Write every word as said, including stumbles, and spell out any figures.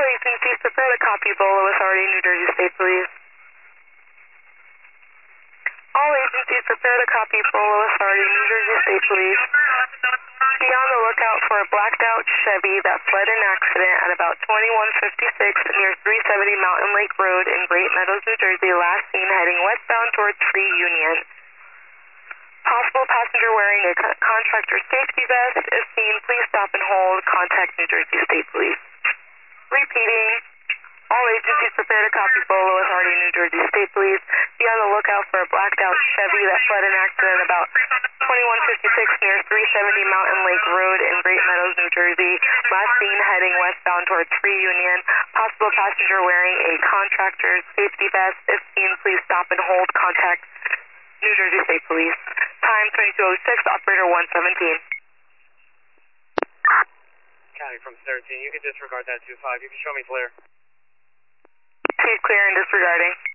agencies prepare to copy Bolo Authority, New Jersey State Police. All agencies prepare to copy Bolo Authority, New Jersey State Police. Be on the lookout for a blacked out Chevy that fled an accident at about twenty-one fifty-six near three seventy Mountain Lake Road in Great Meadows, New Jersey, last seen heading westbound towards Free Union. Possible passenger wearing a co contractor safety vest. If seen, please stop and hold. Contact New Jersey State Police. Repeating. All agencies prepare to copy Bolo Authority, New Jersey State Police. Be on the lookout for a blacked out Chevy that fled an accident about twenty-one fifty-six near three seventy Mountain Lake Road in Great Meadows, New Jersey. Last seen heading westbound towards Free Union. Possible passenger wearing a contractor's safety vest. If seen, please stop and hold. Contact New Jersey State Police. Time twenty-two oh six, operator one seventeen. County from thirteen, you can disregard that two five. You can show me clear. Please clear and disregarding.